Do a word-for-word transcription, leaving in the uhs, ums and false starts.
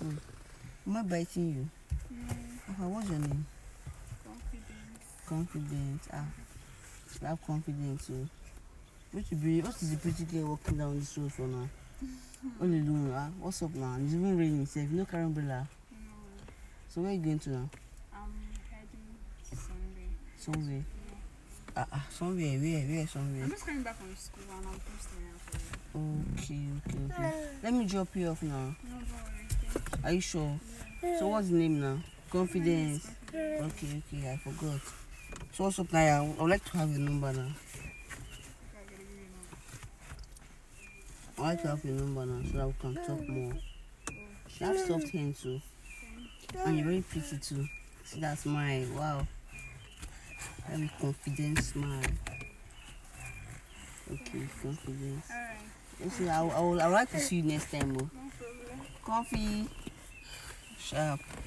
Hmm. Am I biting you? Mm. Okay, what's your name? Confidence. Confidence. Ah, you have confidence too. What you be? What is the pretty girl walking down this road for now? Only alone, ah. What's up now? It's even raining. Safe. No car umbrella. No. So where are you going to now? I'm heading somewhere. Somewhere. Yeah. Ah, ah, somewhere. Where? Where? Somewhere. I'm just coming back from school and I'm posting out for you. Okay, okay, okay. Let me drop you off now. No, don't worry. Thank you. Are you sure? Yeah. So what's the name now? Confidence. Confidence. Okay, okay. I forgot. So what's up now? I would like to have your number now. I would like to have your number now so that we can talk more. You have soft hands too. And you're very pretty too. See that smile. Wow. Very confident smile. Okay, confidence. Alright. Okay, I, I, will, I would like to see you next time. Oh. No problem. Coffee. Sharp.